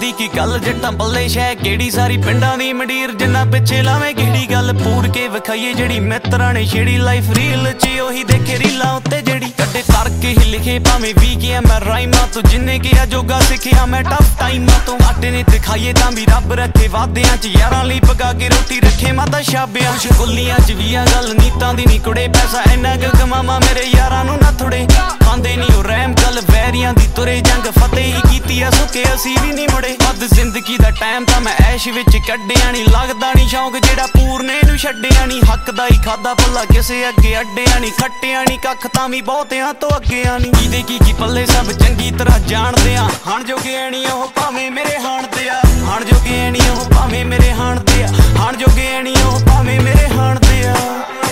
ਦੀ ਕੀ ਗੱਲ ਜੱਟਾਂ ਬੱਲੇ ਸ਼ੈ ਕਿਹੜੀ ਸਾਰੀ ਪਿੰਡਾਂ ਦੀ ਮੰਡੀਰ ਜਿੰਨਾ ਪਿੱਛੇ ਲਾਵੇਂ ਕਿਹੜੀ ਗੱਲ ਪੂਰ ਕੇ ਵਿਖਾਈਏ ਜਿਹੜੀ ਮਿੱਤਰਾਂ ਨੇ ਛੇੜੀ ਲਾਈਫ ਰੀਲ 'ਚ ਉਹੀ ਦੇਖੇ ਰੀਲਾਂ ਉੱਤੇ ਜਿਹੜੀ ਕੱਢੇ ਕਰਕੇ ਹੀ ਲਿਖੇ ਭਾਵੇਂ ਵੀ ਗਿਆ ਮੈਂ ਰਾਈਮਾਂ ਤੋਂ ਜਿੰਨੇ ਕਿਹਾ ਜੋਗਾ ਸਿੱਖਿਆ ਮੈਂ ਟਫ ਟਾਈਮਾਂ ਤੋਂ ਆਟੇ ਨੇ ਦਿਖਾਈਏ ਤਾਂ ਵੀ ਰੱਬ ਰੱਖੇ ਵਾਦਿਆਂ 'ਚ ਯਾਰਾਂ ਲਈ ਪਕਾ ਕੇ ਰੋਟੀ ਰੱਖੇ ਮਾਤਾ ਛਾਬਿਆਂ ਕੁਛ ਗੁੱਲੀਆਂ 'ਚ ਵੀ ਆ ਗੱਲ ਨੀਤਾਂ ਦੀ ਨੀ ਕੁੜੇ ਪੈਸਾ ਇੰਨਾ ਕੁ ਕਮਾਵਾਂ ਮੇਰੇ ਯਾਰਾਂ ਨੂੰ ਨਾ ਥੋੜੇ ਖਾਂਦੇ ਨੀ ਉਹ ਰਹਿਮ ਗੱਲ ਵੈਰੀਆਂ ਦੀ ਤੁਰੇ ਜੰਗ ਫਤਿਹ ਹੀ ਕੀਤੀ ਆ ਸੁੱਕੇ ਅਸੀਂ ਵੀ ਨੀ ਮੁੜੇ ਵੱਧ ਜ਼ਿੰਦਗੀ ਦਾ ਟਾਈਮ ਤਾਂ ਮੈਂ ਐਸ਼ ਵਿੱਚ ਕੱਢਿਆ ਨੀ ਲੱਗਦਾ ਨੀ ਸ਼ੌਂਕ ਜਿਹੜਾ ਪੂਰਨੇ ਨੂੰ ਛੱਡਿਆ ਨੀ ਹੱਕ ਦਾ ਹੀ ਖਾਦਾ ਭੱਲਾ ਕਿਸੇ ਅੱਗੇ ਅੱਡਿਆ ਨੀ ਖੱਟਿਆ ਨੀ ਕੱਖ ਤਾਂ ਵੀ ਬਹੁਤਿਆਂ ਤੋਂ ਅੱਗੇ ਆ ਨੀ ਕਿਹਦੇ ਕੀ ਪੱਲੇ ਸਭ ਚੰਗੀ ਤਰ੍ਹਾਂ ਜਾਣਦੇ ਆ ਹਣ ਜੋਗੇ ਨੀ ਉਹ ਭਾਵੇਂ ਮੇਰੇ ਹਾਣ ਤੇ ਆ ਹਣ ਜੋਗੇ ਨੀ ਉਹ ਭਾਵੇਂ ਮੇਰੇ ਹਾਣ ਤੇ ਆ ਹਣ ਜੋਗੇ ਨੀ ਉਹ ਭਾਵੇਂ ਮੇਰੇ ਹਾਣ ਤੇ ਆ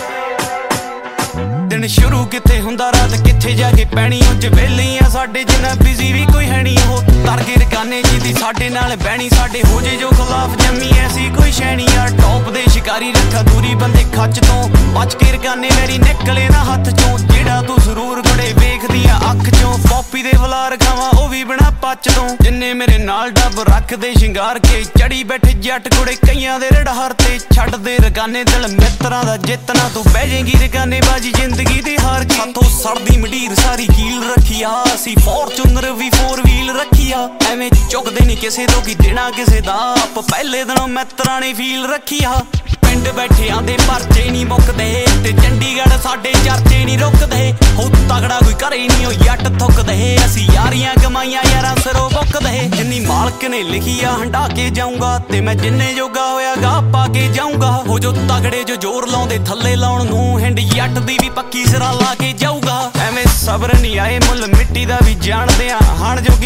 ਦਿਨ ਸ਼ੁਰੂ ਕਿੱਥੇ ਹੁੰਦਾ ਰਾਤ ਕਿੱਥੇ ਜਾ ਕੇ ਪੈਣੀ ਉੱਚ ਵੇਲੇ ਆ ਸਾਡੇ ਜਿੰਨਾ ਬਿਜ਼ੀ ਵੀ ਕੋਈ ਹੈ ਨੀ ਉਹ ਤਰਗੇ ਰਕਾਨੇ ਜਿਹਦੀ ਸਾਡੇ ਨਾਲ ਬਹਿਣੀ ਸਾਡੇ ਹੋ ਜੇ ਜੋ ਖਿਲਾਫ ਜੰਮੀ ਐਸੀ ਕੋਈ ਸ਼ੈਣੀ ਆ ਟੌਪ ਦੇ ਸ਼ਿਕਾਰੀ ਰੱਖਾ ਦੂਰੀ ਬੰਦੇ ਖੱਚ ਤੋਂ ਬਚ ਕੇ ਰਕਾਨੇ ਮੇਰੀ ਨਿਕਲੇ ਨਾ ਹੱਥ ਚੋਂ ਜਿਹੜਾ ਤੂੰ ਜ਼ਰੂਰ ਗੜੇ ਵੇਖਦੀ ਆ ਅੱਖ ਚੋਂ ਪੌਪੀ ਦੇ ਵਲਾਰ ਖਾਵਾਂ ਉਹ ਵੀ ਬਿਨਾ ਪੱਚ ਤੋਂ ਜਿੰਨੇ ਮੇਰੇ ਨਾਲ ਡੱਬ ਰੱਖਦੇ ਸ਼ਿੰਗਾਰ ਕੇ ਚੜੀ ਬੈਠੇ ਜੱਟ ਕੁੜੇ ਕਈਆਂ ਦੇ ਰੜਹਰ ਤੇ ਛੱਡਦੇ ਰਕਾਨੇ ਦਿਲ ਮਿੱਤਰਾਂ ਦਾ ਜਿੱਤਣਾ ਤੂੰ ਬਹਿ ਜਾਏਗੀ ਰਕਾਨੇ ਬਾਜੀ ਜ਼ਿੰਦਗੀ ਦੀ ਹਾਰ ਕੇ ਸਾਥੋਂ ਸੜਦੀ ਮੰਡੀਰ ਸਾਰੀ ਕੀਲ ਰੱਖੀ ਆ ਅਸੀਂ ਫੋਰਚੂਨਰ ਵੀ 4 ਵੀਲ ਰੱਖੀ ਆ ਐਵੇਂ ਚੁੱਕਦੇ ਨੀ ਕਿਸੇ ਤੋਂ ਕੀ ਦੇਣਾ ਕਿਸੇ ਦਾ ਆਪ ਪਹਿਲੇ ਦਿਨੋਂ ਮਿੱਤਰਾਂ ਨੇ ਫੀਲ ਰੱਖੀ ਆ ਪਿੰਡ ਬੈਠਿਆਂ ਦੇ ਪਰਚੇ ਨੀ ਮੁੱਕਦੇ ਤੇ ਚੰਡੀਗੜ੍ਹ ਸਾਡੇ ਚਰਚੇ ਨੀ ਰੁਕਦੇ ਹੋ ਤਗੜਾ ਕੋਈ ਕਰੇ ਨੀ ਉਹ ਜੱਟ ਥੁੱਕਦੇ ਅਸੀਂ ਯਾਰੀਆਂ ਕਮਾਈਆਂ ਯਾਰਾਂ ਸਿਰੋਂ ਬੁੱਕਦੇ ਜਿੰਨੀ ਮਾਲਕ ਨੇ ਲਿਖੀ ਆ ਹੰਡਾ ਕੇ ਜਾਊਂਗਾ ਤੇ ਮੈਂ ਜਿੰਨੇ ਜੋਗਾ ਹੋਇਆ ਗਾ ਪਾ ਕੇ ਜਾਊਂਗਾ ਹੋ ਜੋ ਤਗੜੇ ਜੋ ਜ਼ੋਰ ਲਾਉਂਦੇ ਥੱਲੇ ਲਾਉਣ ਨੂੰ ਹਿੰਡ ਜੱਟ ਦੀ ਵੀ ਪੱਕੀ ਸਿਰਾ ਲਾ ਕੇ ਜਾਊਗਾ ਐਵੇਂ ਸਬਰ ਨੀ ਆਏ ਮੁੱਲ ਮਿੱਟੀ ਦਾ ਵੀ ਜਾਣਦੇ ਆ ਹਣ ਜੋ